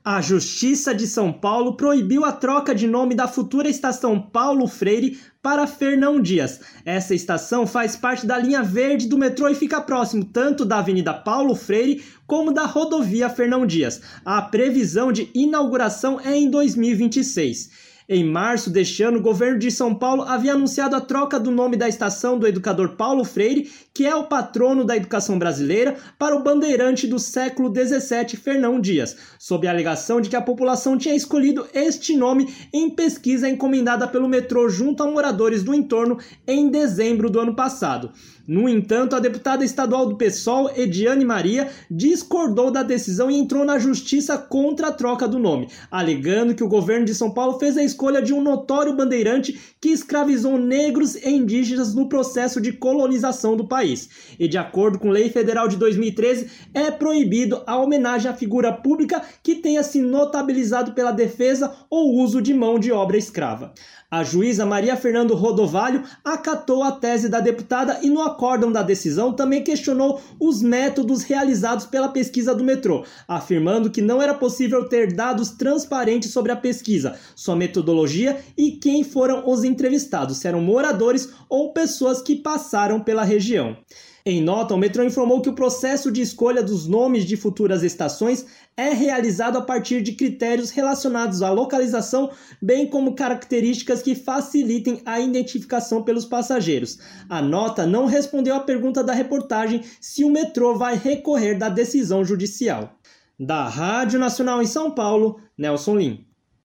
A Justiça de São Paulo proibiu a troca de nome da futura estação Paulo Freire para Fernão Dias. Essa estação faz parte da linha verde do metrô e fica próximo tanto da Avenida Paulo Freire como da rodovia Fernão Dias. A previsão de inauguração é em 2026. Em março deste ano, o governo de São Paulo havia anunciado a troca do nome da estação do educador Paulo Freire, que é o patrono da educação brasileira, para o bandeirante do século XVII, Fernão Dias, sob a alegação de que a população tinha escolhido este nome em pesquisa encomendada pelo metrô junto a moradores do entorno em dezembro do ano passado. No entanto, a deputada estadual do PSOL, Ediane Maria, discordou da decisão e entrou na justiça contra a troca do nome, alegando que o governo de São Paulo fez a escolha de um notório bandeirante que escravizou negros e indígenas no processo de colonização do país. E de acordo com a Lei Federal de 2013, é proibido a homenagem à figura pública que tenha se notabilizado pela defesa ou uso de mão de obra escrava. A juíza Maria Fernando Rodovalho acatou a tese da deputada e no acórdão da decisão também questionou os métodos realizados pela pesquisa do metrô, afirmando que não era possível ter dados transparentes sobre a pesquisa, sua metodologia e quem foram os entrevistados, se eram moradores ou pessoas que passaram pela região. Em nota, o metrô informou que o processo de escolha dos nomes de futuras estações é realizado a partir de critérios relacionados à localização, bem como características que facilitem a identificação pelos passageiros. A nota não respondeu à pergunta da reportagem se o metrô vai recorrer da decisão judicial. Da Rádio Nacional em São Paulo, Nelson Lim.